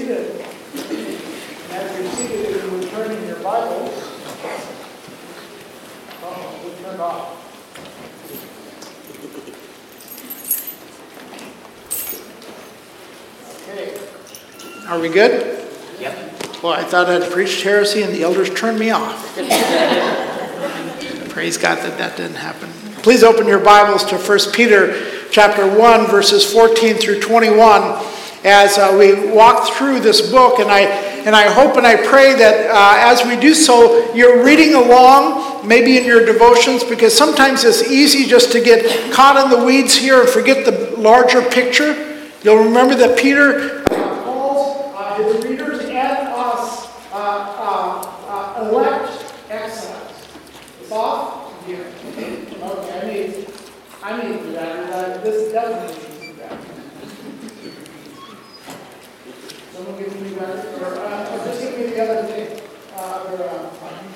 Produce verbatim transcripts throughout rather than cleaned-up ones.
seated. As you're seated, you will turn in your Bibles. Oh, we turned off. Okay. Are we good? Yep. Well, I thought I'd preached heresy and the elders turned me off. Praise God that that didn't happen. Please open your Bibles to First Peter chapter one, verses fourteen through twenty-one, as uh, we walk through this book. And I and I hope and I pray that uh, as we do so, you're reading along, maybe in your devotions, because sometimes it's easy just to get caught in the weeds here and forget the larger picture. You'll remember that Peter uh, calls uh, his readers and us uh, uh, uh, elect exiles. It's off here. Okay, I need, I need to do that. Uh, this doesn't need to do that. Someone give me that, or, uh, or just give me the other thing. Uh, or, uh,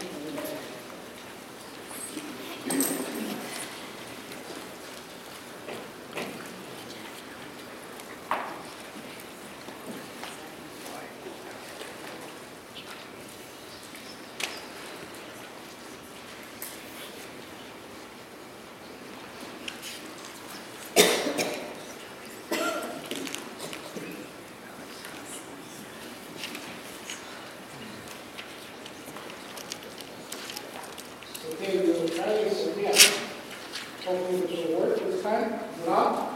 Okay, we will try this again. Hopefully this will work this time. Is it on?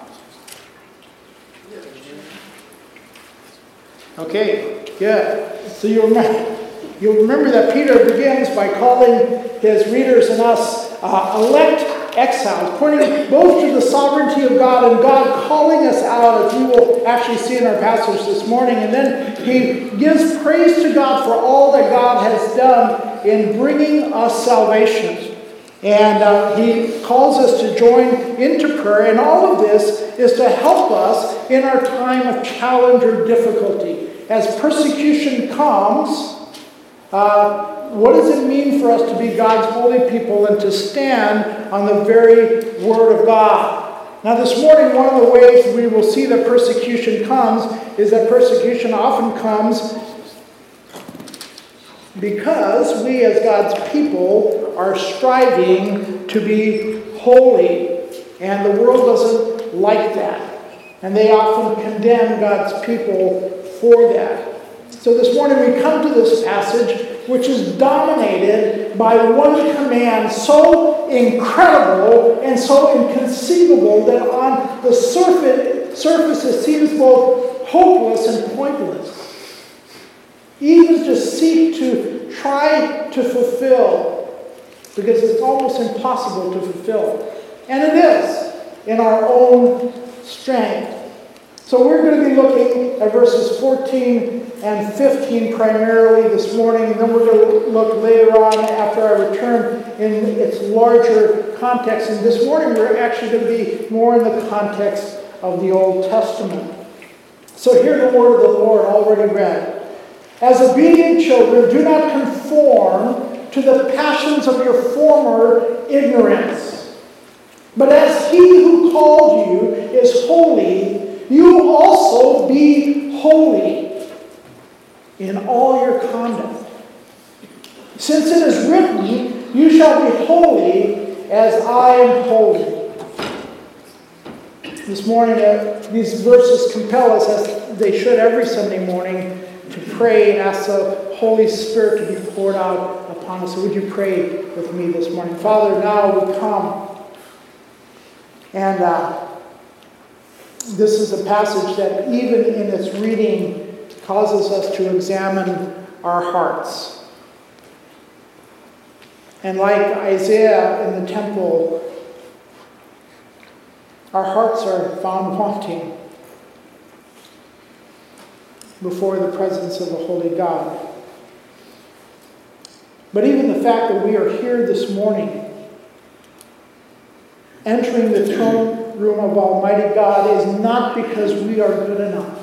Okay, good. So you remember, you'll remember that Peter begins by calling his readers and us uh, elect exiles, pointing both to the sovereignty of God and God calling us out, as we will actually see in our passage this morning. And then he gives praise to God for all that God has done in bringing us salvation. And uh, he calls us to join into prayer. And all of this is to help us in our time of challenge or difficulty. As persecution comes, uh, what does it mean for us to be God's holy people and to stand on the very Word of God? Now this morning, one of the ways we will see that persecution comes is that persecution often comes because we as God's people are striving to be holy. And the world doesn't like that. And they often condemn God's people for that. So this morning we come to this passage which is dominated by one command so incredible and so inconceivable that on the surface, surface it seems both hopeless and pointless. Even to seek to try to fulfill, because it's almost impossible to fulfill. And it is in our own strength. So we're going to be looking at verses fourteen and fifteen primarily this morning, and then we're going to look later on after I return in its larger context. And this morning we're actually going to be more in the context of the Old Testament. So hear the word of the Lord already read. As obedient children, do not conform to the passions of your former ignorance. But as he who called you is holy, you also be holy in all your conduct. Since it is written, you shall be holy as I am holy. This morning, uh, these verses compel us, as they should every Sunday morning, to pray and ask the Holy Spirit to be poured out upon us. So would you pray with me this morning? Father, now we come. And uh, this is a passage that even in its reading causes us to examine our hearts. And like Isaiah in the temple, our hearts are found wanting before the presence of the Holy God. But even the fact that we are here this morning, entering the throne room of Almighty God, is not because we are good enough,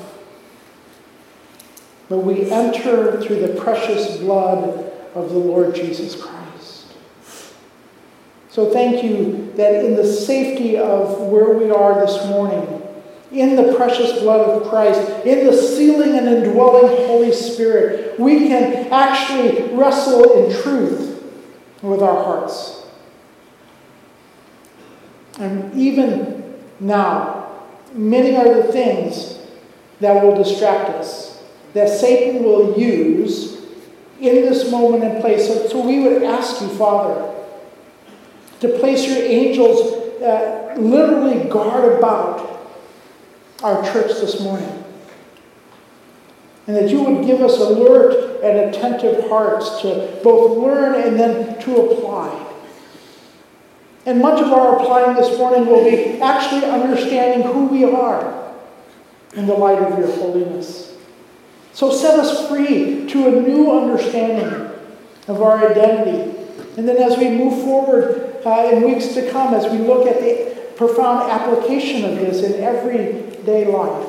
but we enter through the precious blood of the Lord Jesus Christ. So thank you that in the safety of where we are this morning, in the precious blood of Christ, in the sealing and indwelling Spirit, we can actually wrestle in truth with our hearts. And even now, many are the things that will distract us, that Satan will use in this moment and place. So, so we would ask you, Father, to place your angels uh, literally guard about our church this morning. And that you would give us alert and attentive hearts to both learn and then to apply. And much of our applying this morning will be actually understanding who we are in the light of your holiness. So set us free to a new understanding of our identity. And then as we move forward uh, in weeks to come, as we look at the profound application of this in everyday life,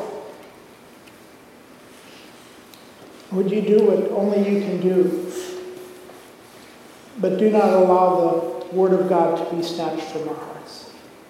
would you do what only you can do? But do not allow the Word of God to be snatched from our hearts.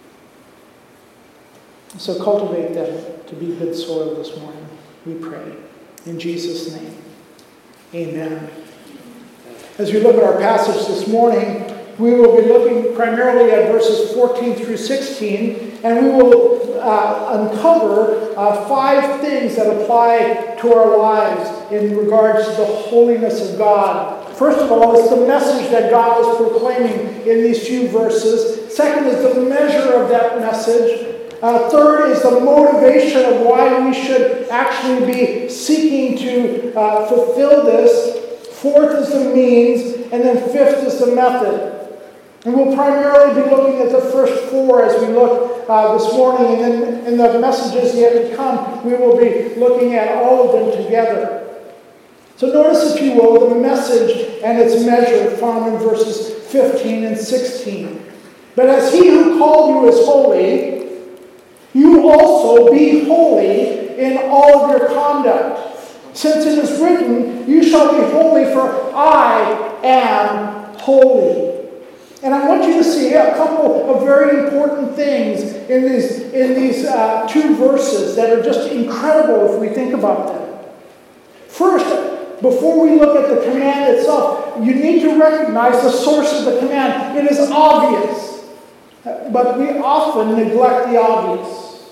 So cultivate them to be good soil this morning, we pray. In Jesus' name, amen. As we look at our passage this morning, we will be looking primarily at verses fourteen through sixteen, and we will uh, uncover uh, five things that apply to our lives in regards to the holiness of God. First of all, it's the message that God is proclaiming in these few verses. Second is the measure of that message. Uh, third is the motivation of why we should actually be seeking to uh, fulfill this. Fourth is the means, and then fifth is the method. And we'll primarily be looking at the first four as we look uh, this morning, and then in the messages yet to come, we will be looking at all of them together. So notice, if you will, the message and its measure found in verses fifteen and sixteen. But as he who called you is holy, you also be holy in all of your conduct. Since it is written, you shall be holy, for I am holy. And I want you to see a couple of very important things in these, in these uh, two verses that are just incredible if we think about them. First, before we look at the command itself, you need to recognize the source of the command. It is obvious, but we often neglect the obvious.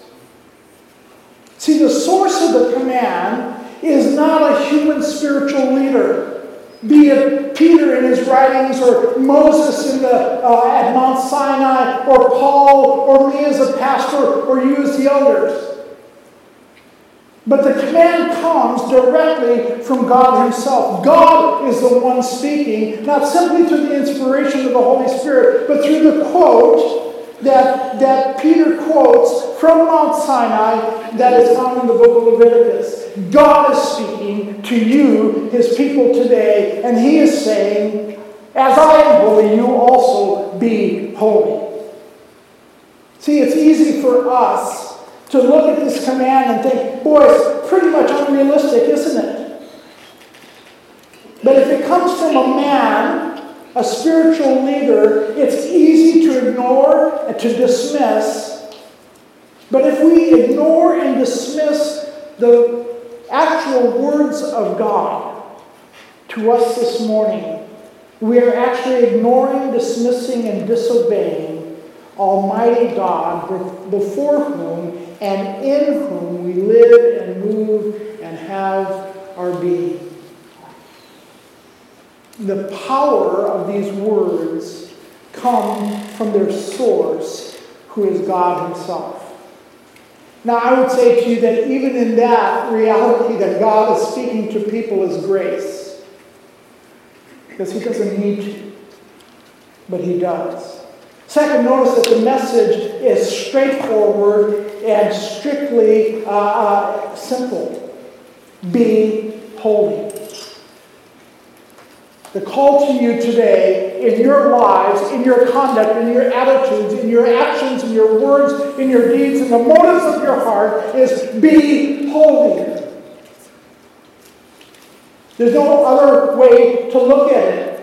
See, the source of the command is not a human spiritual leader, be it Peter in his writings, or Moses in the, uh, at Mount Sinai, or Paul, or me as a pastor, or you as the elders. But the command comes directly from God himself. God is the one speaking, not simply through the inspiration of the Holy Spirit, but through the quote that, that Peter quotes from Mount Sinai that is found in the book of Leviticus. God is speaking to you, his people today, and he is saying, as I am holy, you also be holy. See, it's easy for us to look at this command and think, boy, it's pretty much unrealistic, isn't it? But if it comes from a man, a spiritual leader, it's easy to ignore and to dismiss. But if we ignore and dismiss the actual words of God to us this morning, we are actually ignoring, dismissing, and disobeying Almighty God, before whom and in whom we live and move and have our being. The power of these words come from their source, who is God himself. Now, I would say to you that even in that reality that God is speaking to people is grace. Because he doesn't need to, but he does. Second, notice that the message is straightforward and strictly uh, uh, simple. Be holy. The call to you today, in your lives, in your conduct, in your attitudes, in your actions, in your words, in your deeds, in the motives of your heart, is be holy. There's no other way to look at it.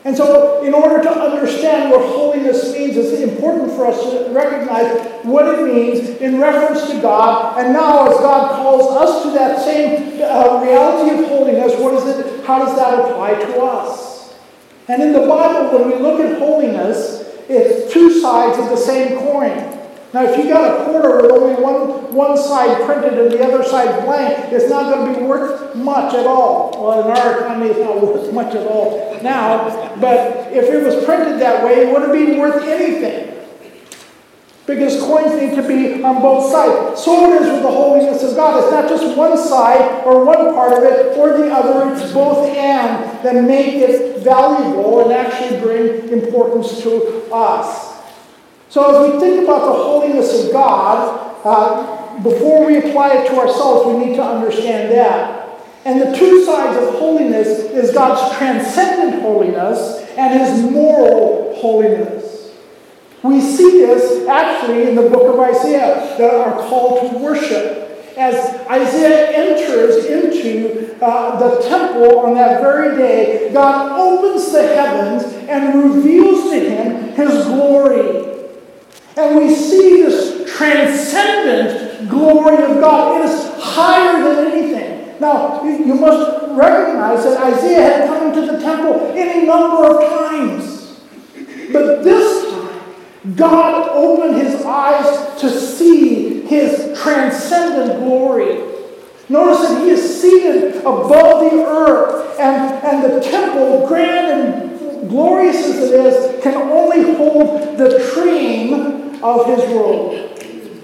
And so, in order to understand what holiness means, it's important for us to recognize what it means in reference to God. And now, as God calls us to that same uh, reality of holiness, what is it? How does that apply to us? And in the Bible, when we look at holiness, it's two sides of the same coin. Now, if you got a quarter with only one, one side printed and the other side blank, it's not going to be worth much at all. Well, in our economy, it's not worth much at all now. But if it was printed that way, it wouldn't be worth anything. Because coins need to be on both sides. So it is with the holiness of God. It's not just one side or one part of it or the other. It's both and that make it valuable and actually bring importance to us. So as we think about the holiness of God, uh, before we apply it to ourselves, we need to understand that. And the two sides of holiness is God's transcendent holiness and his moral holiness. We see this actually in the book of Isaiah, that are called to worship. As Isaiah enters into uh, the temple on that very day, God opens the heavens and reveals to him his glory. And we see this transcendent glory of God. It is higher than anything. Now, you must recognize that Isaiah had come into the temple any number of times. But this time, God opened his eyes to see his transcendent glory. Notice that he is seated above the earth, and, and the temple, grand and glorious as it is, can only hold the train of his robe.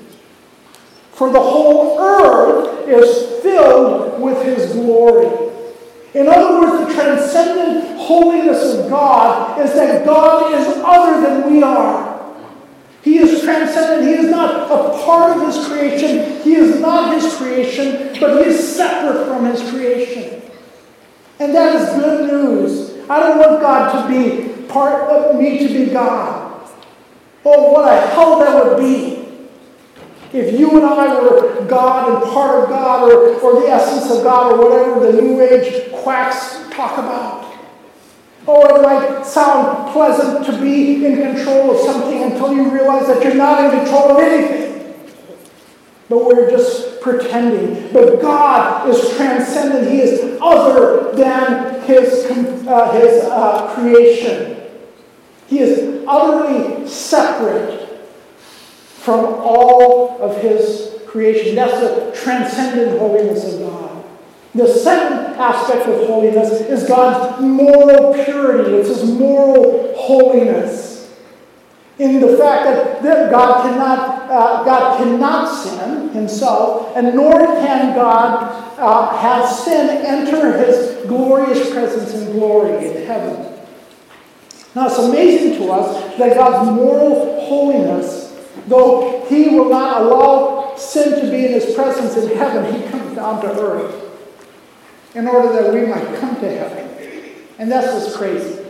For the whole earth is filled with his glory. In other words, the transcendent holiness of God is that God is other than we are. He is transcendent. He is not a part of his creation. He is not his creation, but he is separate from his creation. And that is good news. I don't want God to be part of me to be God. Oh, what a hell that would be if you and I were God and part of God, or, or the essence of God, or whatever the New Age quacks talk about. Oh, it might sound pleasant to be in control of something until you realize that you're not in control of anything. But we're just pretending. But God is transcendent. He is other than his, uh, his uh, creation. He is utterly separate from all of his creation. That's the transcendent holiness of God. The second aspect of holiness is God's moral purity. It's his moral holiness. In the fact that, that God cannot uh, God cannot sin himself, and nor can God uh, have sin enter his glorious presence and glory in heaven. Now, it's amazing to us that God's moral holiness, though he will not allow sin to be in his presence in heaven, he comes down to earth in order that we might come to heaven. And that's what's crazy.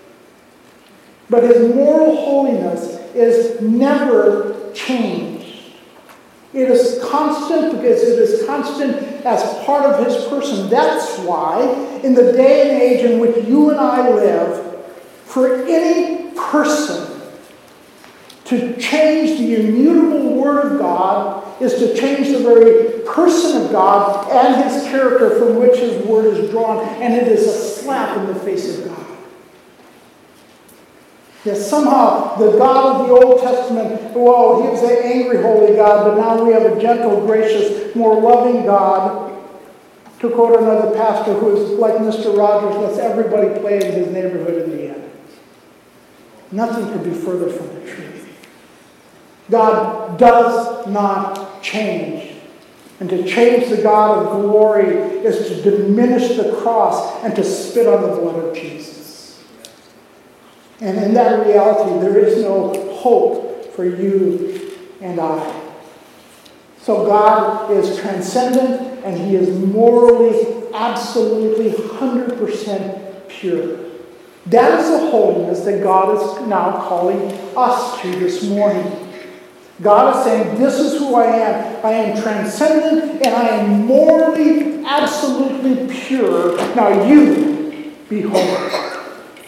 But his moral holiness is never changed. It is constant because it is constant as part of his person. That's why, in the day and age in which you and I live, for any person to change the immutable Word of God is to change the very person of God and his character from which his Word is drawn, and it is a slap in the face of God. Yes, somehow the God of the Old Testament, well, he was an angry, holy God, but now we have a gentle, gracious, more loving God. To quote another pastor who is like Mister Rogers, lets everybody play in his neighborhood in the end. Nothing could be further from the truth. God does not change. And to change the God of glory is to diminish the cross and to spit on the blood of Jesus. And in that reality, there is no hope for you and I. So God is transcendent and he is morally, absolutely, one hundred percent pure. That is the holiness that God is now calling us to this morning. God is saying, this is who I am. I am transcendent and I am morally, absolutely pure. Now you be holy.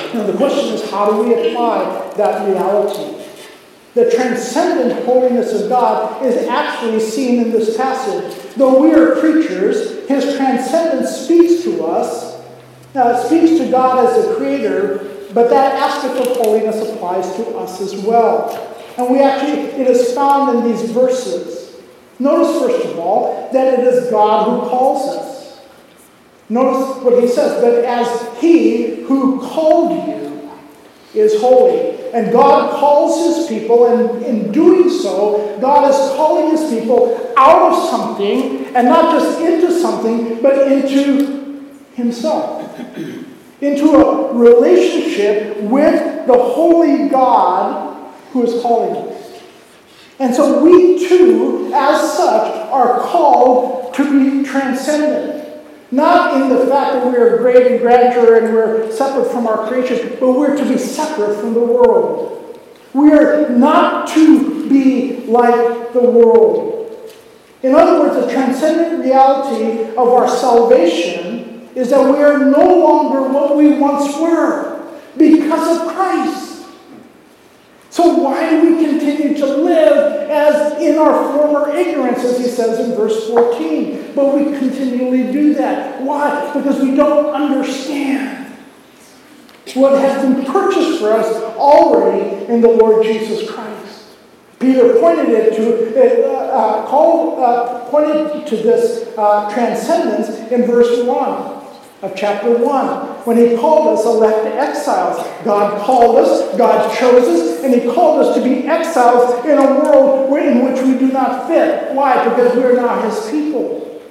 Now the question is, how do we apply that reality? The transcendent holiness of God is actually seen in this passage. Though we are creatures, his transcendence speaks to us, uh, speaks to God as the creator, but that aspect of holiness applies to us as well. And we actually, it is found in these verses. Notice, first of all, that it is God who calls us. Notice what he says, but as he who called you is holy. And God calls his people, and in doing so, God is calling his people out of something, and not just into something, but into himself. Into a relationship with the holy God who is calling us. And so we too, as such, are called to be transcendent. Not in the fact that we are great in grandeur and we're separate from our creation, but we're to be separate from the world. We are not to be like the world. In other words, the transcendent reality of our salvation is that we are no longer what we once were because of Christ. So why do we continue to live as in our former ignorance, as he says in verse fourteen? But we continually do that. Why? Because we don't understand what has been purchased for us already in the Lord Jesus Christ. Peter pointed it to, uh, uh, called, uh, pointed to this uh, transcendence in verse one. Of chapter one, when he called us elect exiles. God called us, God chose us, and he called us to be exiles in a world in which we do not fit. Why? Because we are not his people.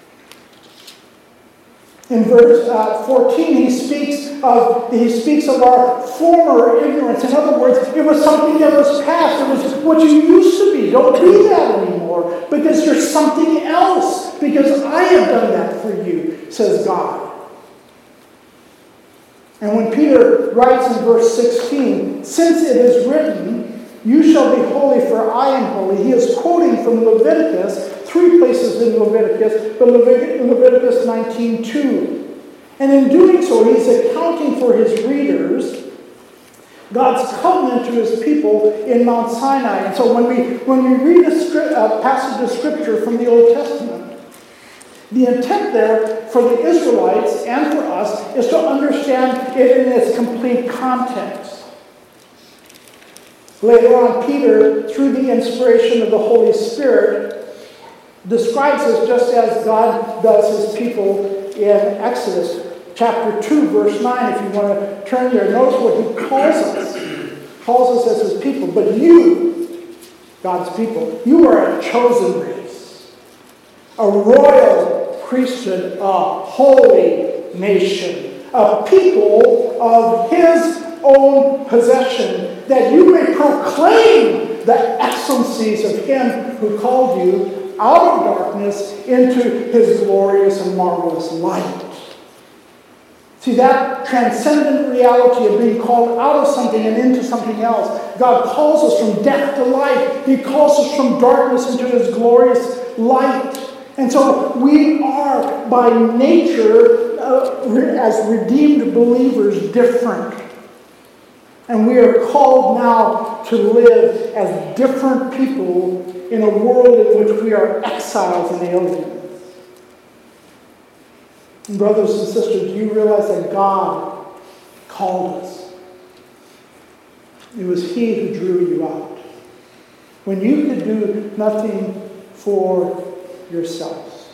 In verse uh, fourteen, he speaks of he speaks of our former ignorance. In other words, it was something that was past. It was what you used to be. Don't be that anymore, because you're something else. Because I have done that for you, says God. And when Peter writes in verse sixteen, since it is written, you shall be holy for I am holy, he is quoting from Leviticus, three places in Leviticus, but Leviticus nineteen two. And in doing so, he's accounting for his readers God's covenant to his people in Mount Sinai. And so when we, when we read a, script, a passage of Scripture from the Old Testament, the intent there for the Israelites and for us is to understand it in its complete context. Later on, Peter, through the inspiration of the Holy Spirit, describes us just as God does his people in Exodus chapter two, verse nine, if you want to turn there. Notice what he calls us. He calls us as his people. But you, God's people, you are a chosen race, a royal priesthood, a holy nation, a people of his own possession, that you may proclaim the excellencies of him who called you out of darkness into his glorious and marvelous light. See, that transcendent reality of being called out of something and into something else. God calls us from death to life. He calls us from darkness into his glorious light. And so we are, by nature, uh, as redeemed believers, different. And we are called now to live as different people in a world in which we are exiles and aliens. And brothers and sisters, do you realize that God called us? It was he who drew you out. When you could do nothing for yourselves.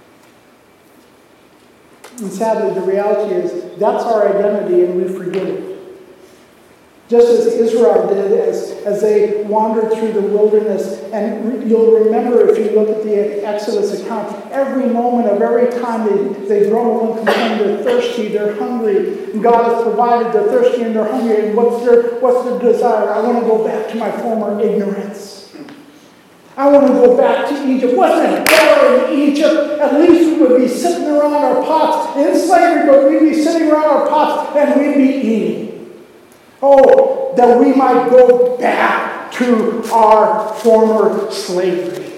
And sadly, the reality is that's our identity and we forget it. Just as Israel did as, as they wandered through the wilderness. And re- you'll remember if you look at the Exodus account, every moment of every time they, they grumble and complain, they're thirsty, they're hungry. And God has provided, they're thirsty and they're hungry. And what's their, what's their desire? I want to go back to my former ignorance. I want to go back to Egypt. Wasn't it better in Egypt? At least we would be sitting around our pots in slavery, but we'd be sitting around our pots and we'd be eating. Oh, that we might go back to our former slavery.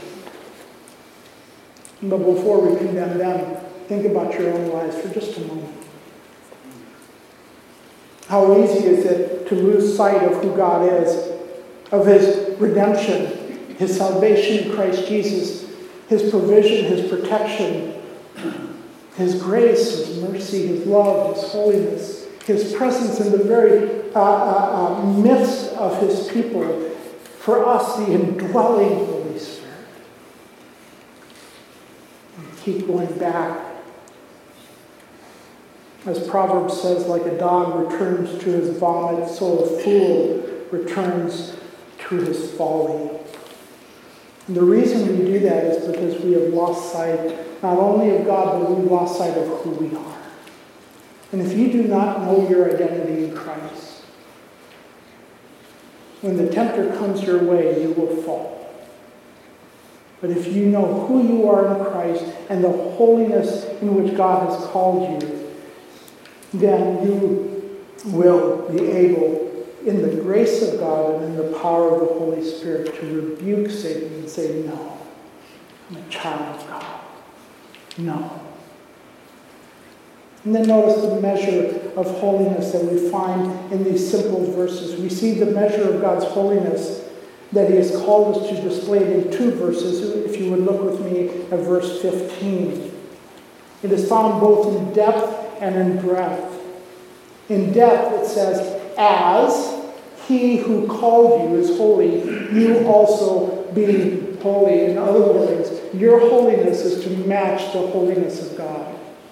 But before we condemn them, think about your own lives for just a moment. How easy is it to lose sight of who God is, of his redemption, his salvation in Christ Jesus, his provision, his protection, his grace, his mercy, his love, his holiness, his presence in the very uh, uh, uh, midst of his people. For us, the indwelling Holy Spirit. And keep going back. As Proverbs says, like a dog returns to his vomit, so a fool returns to his folly. And the reason we do that is because we have lost sight not only of God, but we've lost sight of who we are. And if you do not know your identity in Christ, when the tempter comes your way, you will fall. But if you know who you are in Christ and the holiness in which God has called you, then you will be able, in the grace of God and in the power of the Holy Spirit, to rebuke Satan and say, no, I'm a child of God. No. And then notice the measure of holiness that we find in these simple verses. We see the measure of God's holiness that he has called us to display in two verses. If you would look with me at verse fifteen. It is found both in depth and in breadth. In depth it says, as he who called you is holy, you also be holy. In other words, your holiness is to match the holiness of God.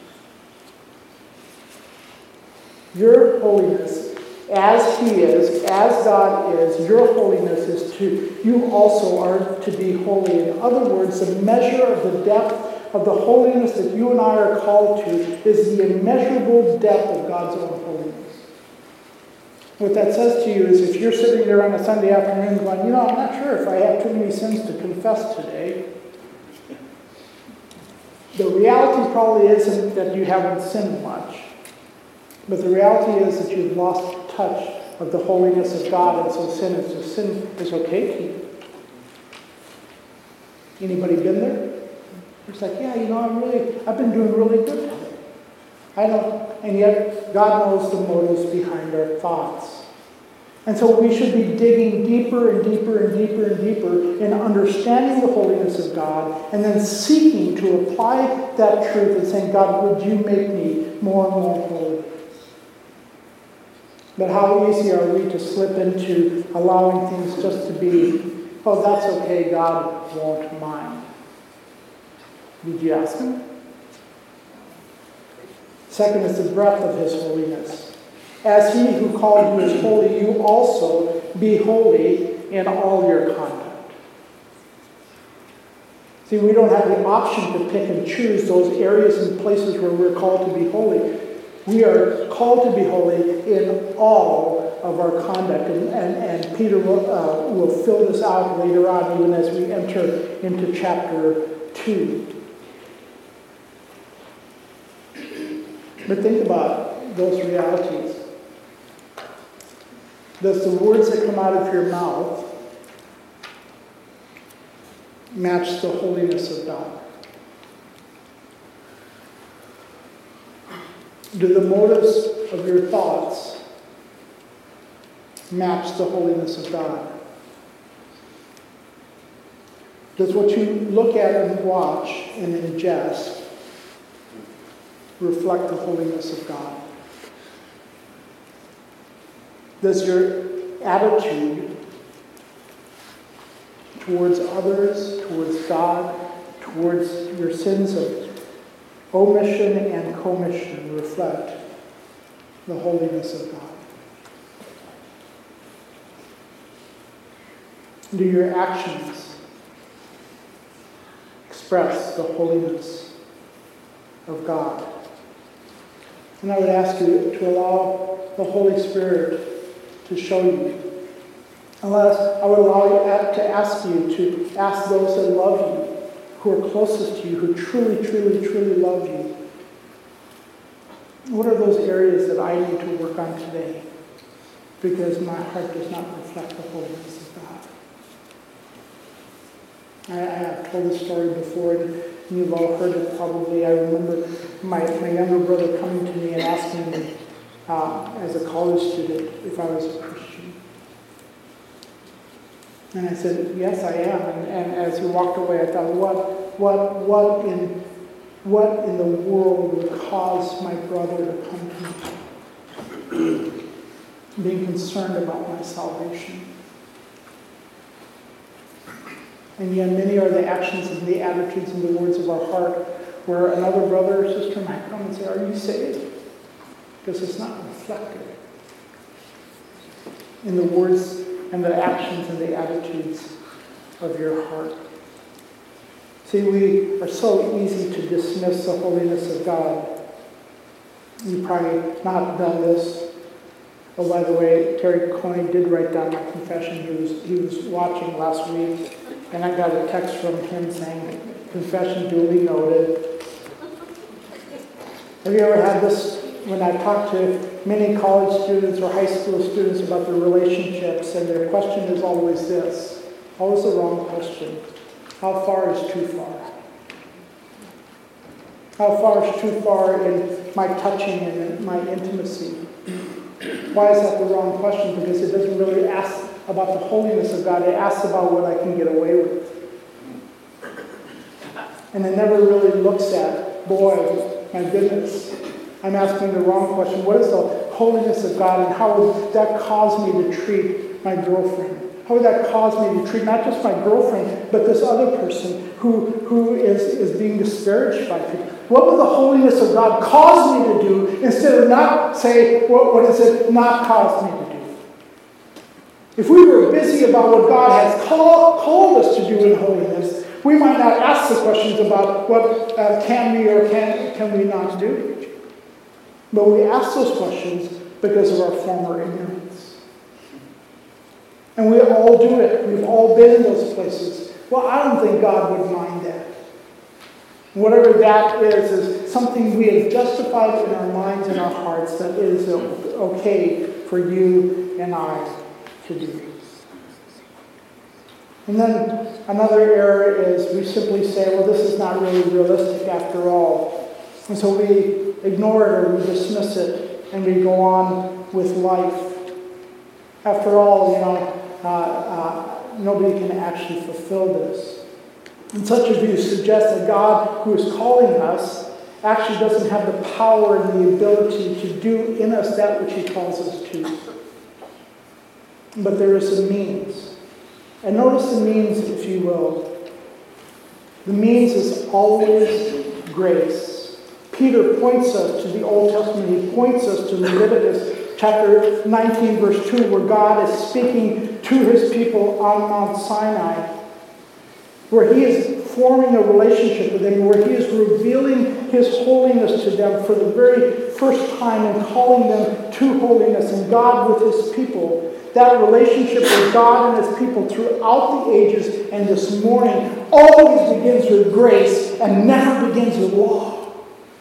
Your holiness, as he is, as God is, your holiness is to, you also are to be holy. In other words, the measure of the depth of the holiness that you and I are called to is the immeasurable depth of God's own holiness. What that says to you is if you're sitting there on a Sunday afternoon going, you know, I'm not sure if I have too many sins to confess today. The reality probably isn't that you haven't sinned much. But the reality is that you've lost touch of the holiness of God, and so sin is just sin is okay to you. Anybody been there? It's like, yeah, you know, I'm really, I've been doing really good today. I know, and yet God knows the motives behind our thoughts. And so we should be digging deeper and deeper and deeper and deeper in understanding the holiness of God, and then seeking to apply that truth and saying, God, would you make me more and more holy? But how easy are we to slip into allowing things just to be, oh, that's okay, God won't mind. Did you ask him? Second is the breadth of his holiness. As he who called you is holy, you also be holy in all your conduct. See, we don't have the option to pick and choose those areas and places where we're called to be holy. We are called to be holy in all of our conduct. And, and, and Peter will, uh, will fill this out later on, even as we enter into chapter two. But think about those realities. Does the words that come out of your mouth match the holiness of God? Do the motives of your thoughts match the holiness of God? Does what you look at and watch and ingest reflect the holiness of God? Does your attitude towards others, towards God, towards your sins of omission and commission reflect the holiness of God? Do your actions express the holiness of God? And I would ask you to allow the Holy Spirit to show you. Unless I would allow you to ask you to ask those that love you, who are closest to you, who truly, truly, truly love you. What are those areas that I need to work on today? Because my heart does not reflect the holiness of God. I, I have told this story before, and you've all heard it probably. I remember my, my younger brother coming to me and asking me, uh, as a college student if I was a Christian. And I said, yes, I am. And, and as he walked away, I thought, what, what, what in, what in the world would cause my brother to come to me, being concerned about my salvation? And yet many are the actions and the attitudes and the words of our heart where another brother or sister might come and say, are you saved? Because it's not reflected in the words and the actions and the attitudes of your heart. See, we are so easy to dismiss the holiness of God. You've probably not done this. Oh, by the way, Terry Coney did write down my confession. He was, he was watching last week, and I got a text from him saying, confession duly noted. Have you ever had this? When I talk to many college students or high school students about their relationships, and their question is always this, always the wrong question. How far is too far? How far is too far in my touching and in my intimacy? Why is that the wrong question? Because it doesn't really ask about the holiness of God. It asks about what I can get away with. And it never really looks at, boy, my goodness, I'm asking the wrong question. What is the holiness of God, and how would that cause me to treat my girlfriend? How would that cause me to treat not just my girlfriend, but this other person who, who is, is being disparaged by people? What would the holiness of God cause me to do instead of not say, what, what does it not cause me to do? If we were busy about what God has called, called us to do in holiness, we might not ask the questions about what uh, can we or can, can we not do. But we ask those questions because of our former ignorance. And we all do it. We've all been in those places. Well, I don't think God would mind that. Whatever that is, is something we have justified in our minds and our hearts that is okay for you and I to do. And then another error is we simply say, well, this is not really realistic after all. And so we ignore it or we dismiss it and we go on with life. After all, you know, uh, uh, nobody can actually fulfill this. And such a view suggests that God, who is calling us, actually doesn't have the power and the ability to do in us that which he calls us to. But there is a means. And notice the means, if you will. The means is always grace. Peter points us to the Old Testament. He points us to Leviticus chapter nineteen, verse two, where God is speaking to his people on Mount Sinai, where he is forming a relationship with them, where he is revealing his holiness to them for the very first time and calling them to holiness, and God with his people. That relationship with God and his people throughout the ages and this morning always begins with grace and never begins with law.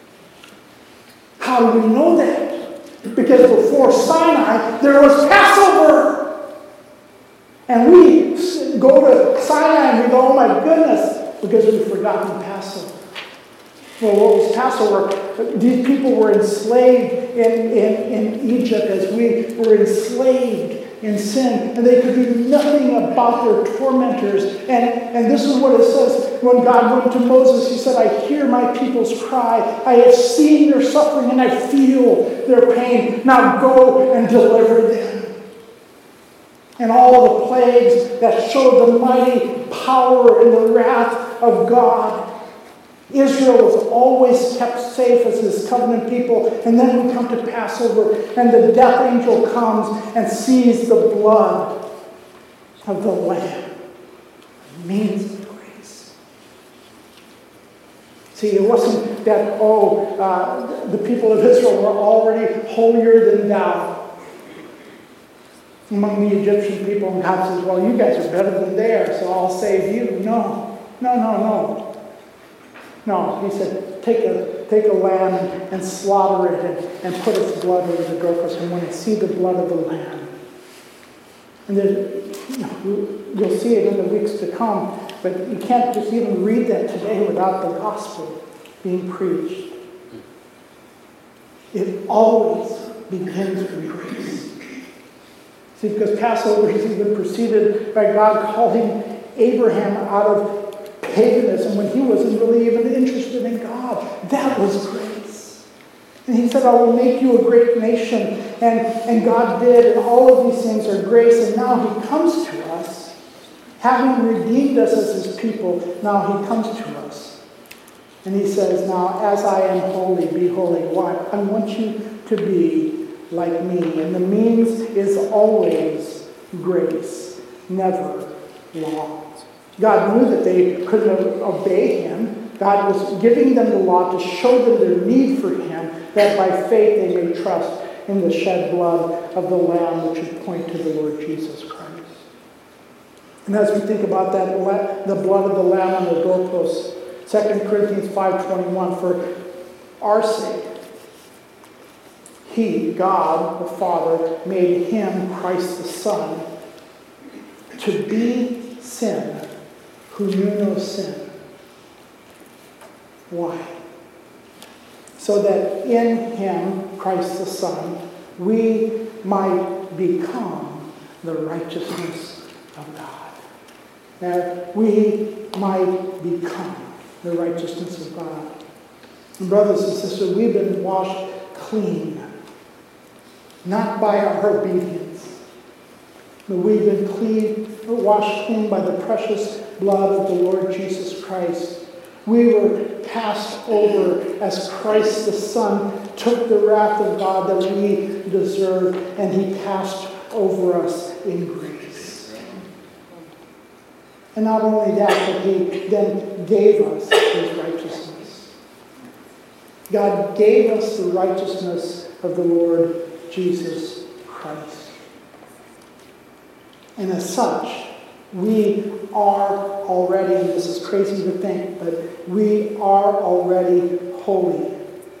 How do we know that? Because before Sinai, there was Passover. And we go to Sinai and we go, oh my goodness, because we've forgotten Passover. Well, what was Passover? These people were enslaved in, in, in Egypt as we were enslaved in sin, and they could do nothing about their tormentors. And, and this is what it says when God went to Moses. He said, I hear my people's cry. I have seen their suffering, and I feel their pain. Now go and deliver them. And all the plagues that showed the mighty power and the wrath of God. Israel was always kept safe as his covenant people. And then we come to Passover, and the death angel comes and sees the blood of the Lamb. It means grace. See, it wasn't that, oh, uh, the people of Israel were already holier than thou among the Egyptian people. And God says, well, you guys are better than they are, so I'll save you. No, no, no, no. No, he said, take a take a lamb and, and slaughter it and, and put its blood over the doorpost. And when you see the blood of the lamb, and then you know, you'll see it in the weeks to come, but you can't just even read that today without the gospel being preached. It always begins with grace. See, because Passover is even preceded by God calling Abraham out of paganism when he wasn't really even interested in God. That was grace. And he said, I will make you a great nation. And, and God did, and all of these things are grace. And now he comes to us, having redeemed us as his people, now he comes to us. And he says, now, as I am holy, be holy. Why? I want you to be like me. And the means is always grace, never law. God knew that they couldn't obey him. God was giving them the law to show them their need for him, that by faith they may trust in the shed blood of the Lamb, which would point to the Lord Jesus Christ. And as we think about that, the blood of the Lamb on the doorposts, Second Corinthians five twenty-one, for our sake, he, God the Father, made him, Christ the Son, to be sin, who knew no sin. Why? So that in him, Christ the Son, we might become the righteousness of God. That we might become the righteousness of God. And brothers and sisters, we've been washed clean, not by our obedience, but we've been clean, washed clean by the precious blood of the Lord Jesus Christ. We were passed over as Christ the Son took the wrath of God that we deserved, and he passed over us in grace. And not only that, but he then gave us his righteousness. God gave us the righteousness of the Lord Jesus Christ. And as such, we are already, and this is crazy to think, but we are already holy.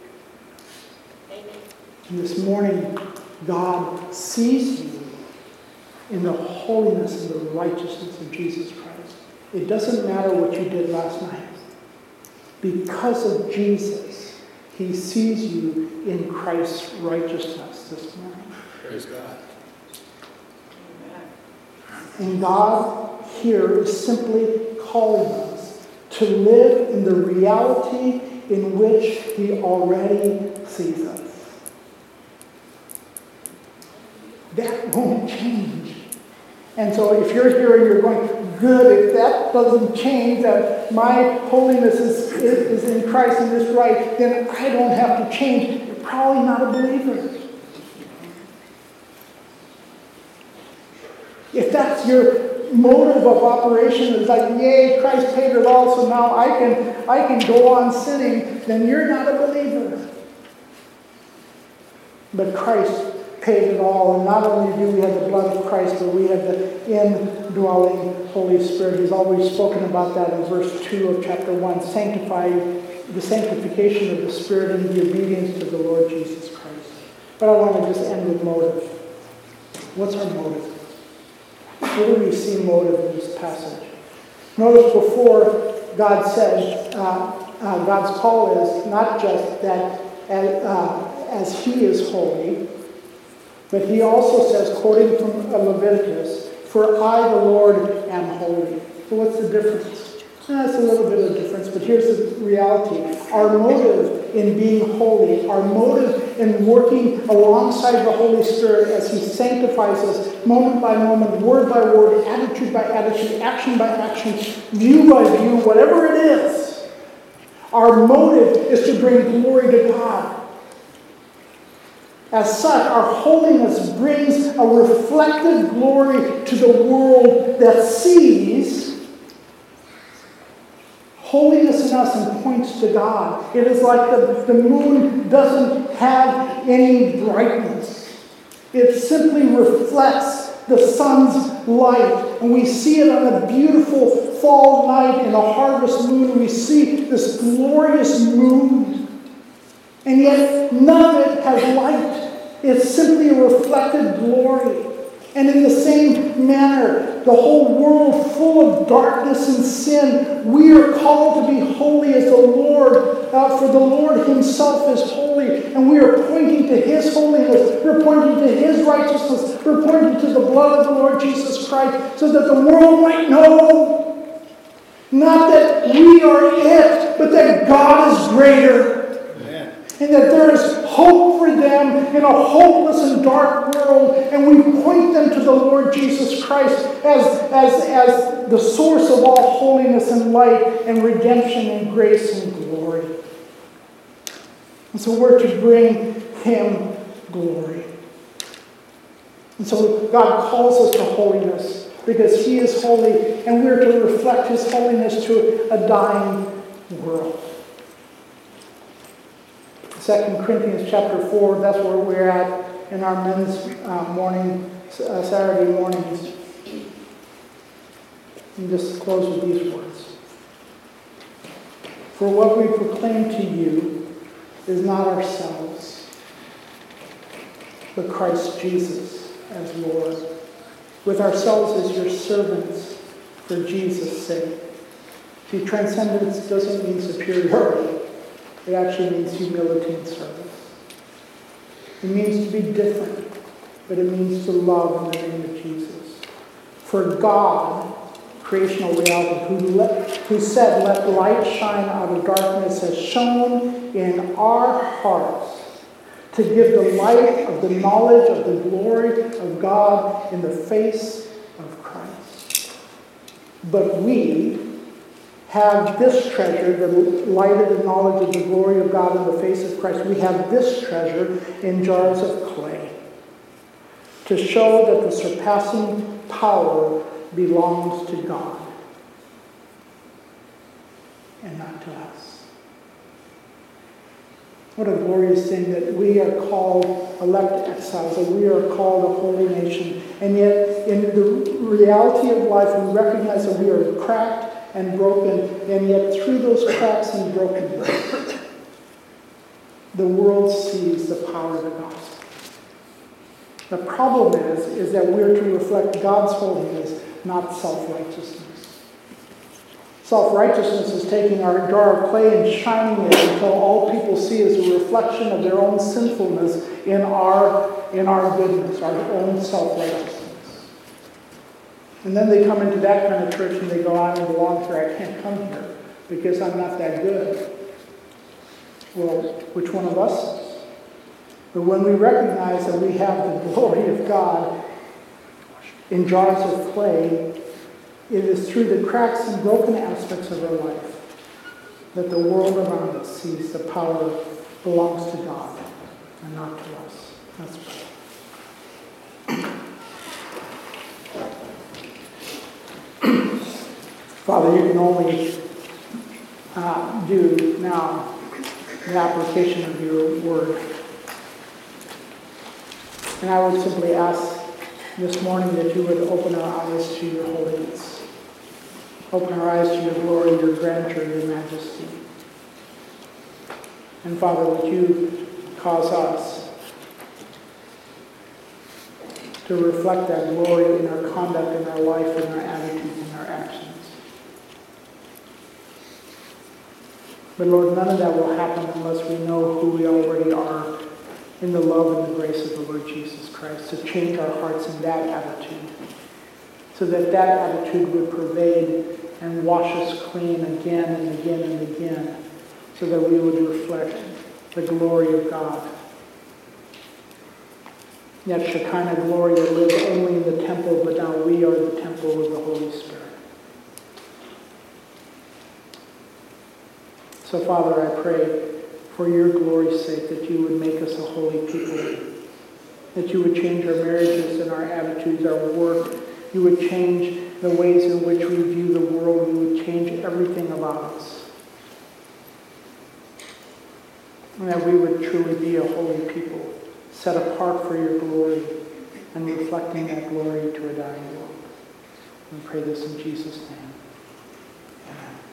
And this morning, God sees you in the holiness and the righteousness of Jesus Christ. It doesn't matter what you did last night. Because of Jesus, he sees you in Christ's righteousness this morning. Praise God. And God here is simply calling us to live in the reality in which he already sees us. That won't change. And so if you're here and you're going, good, if that doesn't change, that my holiness is, is, is in Christ and is right, then I don't have to change. You're probably not a believer. If that's your motive of operation, is like, yay, Christ paid it all, so now I can, I can go on sinning, then you're not a believer. But Christ paid it all, and not only do we have the blood of Christ, but we have the indwelling Holy Spirit. He's always spoken about that in verse two of chapter one, sanctify the sanctification of the Spirit and the obedience to the Lord Jesus Christ. But I want to just end with motive. What's our motive? Where do we see motive in this passage? Notice before God said, uh, uh, God's call is not just that as, uh, as he is holy, but he also says, quoting from Leviticus, for I, the Lord, am holy. So what's the difference? That's a little bit of difference, but here's the reality. Our motive in being holy, our motive in working alongside the Holy Spirit as he sanctifies us moment by moment, word by word, attitude by attitude, action by action, view by view, whatever it is, our motive is to bring glory to God. As such, our holiness brings a reflective glory to the world that sees holiness in us and points to God. It is like the, the moon doesn't have any brightness. It simply reflects the sun's light. And we see it on a beautiful fall night in a harvest moon. We see this glorious moon. And yet none of it has light. It's simply a reflected glory. And in the same manner, the whole world full of darkness and sin, we are called to be holy as the Lord, uh, for the Lord himself is holy. holy, and we are pointing to his holiness. We're pointing to his righteousness. We're pointing to the blood of the Lord Jesus Christ so that the world might know not that we are it, but that God is greater. And that there is hope for them in a hopeless and dark world. And we point them to the Lord Jesus Christ as, as, as the source of all holiness and light and redemption and grace and glory. And so we're to bring him glory. And so God calls us to holiness because he is holy, and we're to reflect his holiness to a dying world. Second Corinthians chapter four, that's where we're at in our men's uh, morning, uh, Saturday mornings. And just close with these words. For what we proclaim to you is not ourselves, but Christ Jesus as Lord, with ourselves as your servants for Jesus' sake. See, transcendence doesn't mean superiority. It actually means humility and service. It means to be different, but it means to love in the name of Jesus. For God, creational reality, who, let, who said, let light shine out of darkness, has shone in our hearts to give the light of the knowledge of the glory of God in the face of Christ. But we have this treasure, the light of the knowledge of the glory of God in the face of Christ. We have this treasure in jars of clay to show that the surpassing power belongs to God and not to us. What a glorious thing that we are called elect exiles, that we are called a holy nation. And yet, in the reality of life, we recognize that we are cracked and broken, and yet through those cracks and brokenness, the world sees the power of the gospel. The problem is, is that we're to reflect God's holiness, not self-righteousness. Self-righteousness is taking our jar of clay and shining it until all people see is a reflection of their own sinfulness in our, in our goodness, our own self-righteousness. And then they come into that kind of church and they go, I don't belong here, I can't come here because I'm not that good. Well, which one of us is? But when we recognize that we have the glory of God in jars of clay, it is through the cracks and broken aspects of our life that the world around us sees the power belongs to God and not to us. Let's pray. Father, you can only uh, do now the application of your word. And I would simply ask this morning that you would open our eyes to your holiness. Open our eyes to your glory, your grandeur, your majesty. And Father, would you cause us to reflect that glory in our conduct, in our life, in our attitudes, in our actions. But Lord, none of that will happen unless we know who we already are in the love and the grace of the Lord Jesus Christ, to change our hearts in that attitude, so that that attitude would pervade and wash us clean again and again and again, so that we would reflect the glory of God. That Shekinah glory that lived only in the temple, but now we are the temple of the Holy Spirit. So, Father, I pray for your glory's sake that you would make us a holy people, that you would change our marriages and our attitudes, our work. You would change the ways in which we view the world. You would change everything about us. And that we would truly be a holy people, set apart for your glory and reflecting that glory to a dying world. We pray this in Jesus' name. Amen.